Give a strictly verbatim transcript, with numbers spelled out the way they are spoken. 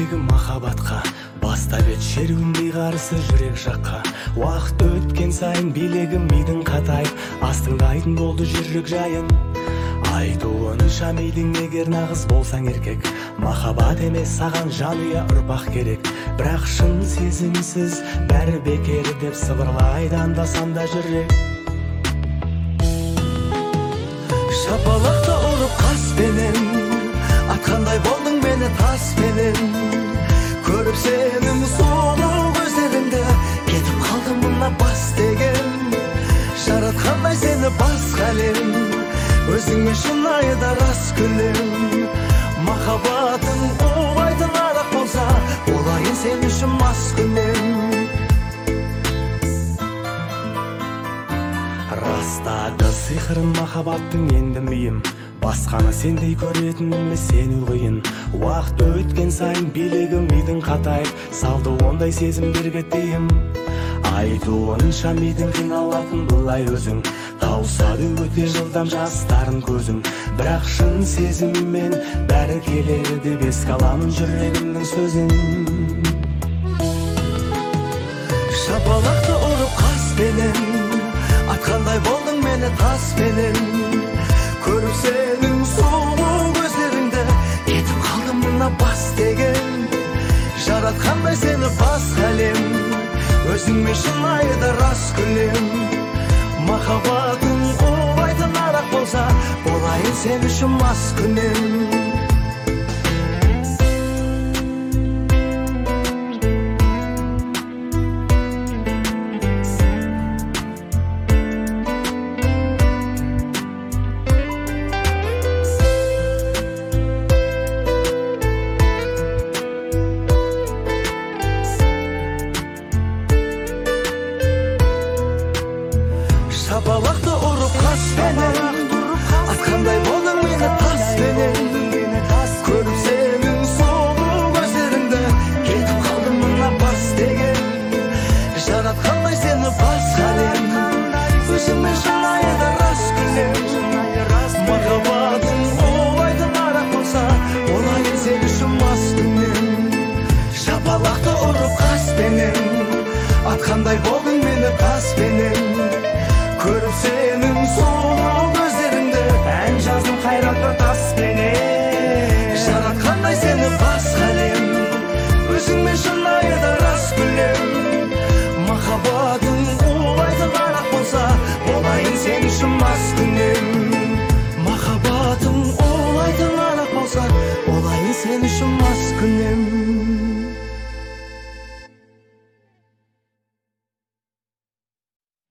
жүрегім махаббатқа бастап ет шеруіндей қарысы жүрек жаққа. Уақыт өткен сайын билегім мидың қатайып, астыңдайтын болды жүрек жайын. Айтуынша мидың егер нағыз болсаң еркек, махаббат емес саған жанұя ұрпақ керек. Бірақ шын сезімсіз бәрі бекер деп сыбырлайды анда-санда жүрек. Шапалақты ұрып қаспенен, атқандай болдың мені таспенен. Көріп сенің сұлу көздеріңді, кетіп қалдым мына бас деген. Жаратқандай сені басқа әлем, өзіңе шынайы да рас күлем. Махаббатың улайтын арақ болса, болайын сен үшін мас күнем. Растағы сиқырын махаббаттың енді миым, басқаны сендей көретініме сену қиын. Уақыт өткен сайын билегім мидың қатайып, салды ондай сезімдерге тыйым. Айтуынша мидың қиналатын бұлай өзің, тауысады өте жылдам жастарын көзің. Бірақ шын сезіммен бәрі келеді деп еске аламын жүрегімнің сөзін. Шапалақты ұрып қаспенен, атқандай болдың мені таспенен. Көріп сенің сұлу көздеріңді, кетіп қалдым мына бас деген. Жаратқандай сені басқа әлем, өзіңмен шынайы да рас күлем. Махаббатың улайтын арақ болса, болайын сен үшін мас күнем. Шапалақты ұрып қаспенен, атқандай болдың мені таспенен. Көріп сенің сұлу көздеріңді, кетіп қалдым мына бас деген. Жаратқандай сені басқа әлем, өзіңмен шынайы да рас күлем. Махаббатың улайтын арақ болса, болайын сен үшін мас күнем. Шапалақты ұрып қаспенен, атқандай болдың мені таспенен. Көріп сенің сұлу көздеріңді, ән жаздым қайратты таспенен. Жаратқандай сені басқа әлем, өзіңмен шынайы да рас күлем. Махаббатың улайтын арақ болса, болайын сен үшін мас күнем. Махаббатың улайтын арақ болса, болайын сен үшін мас күнем.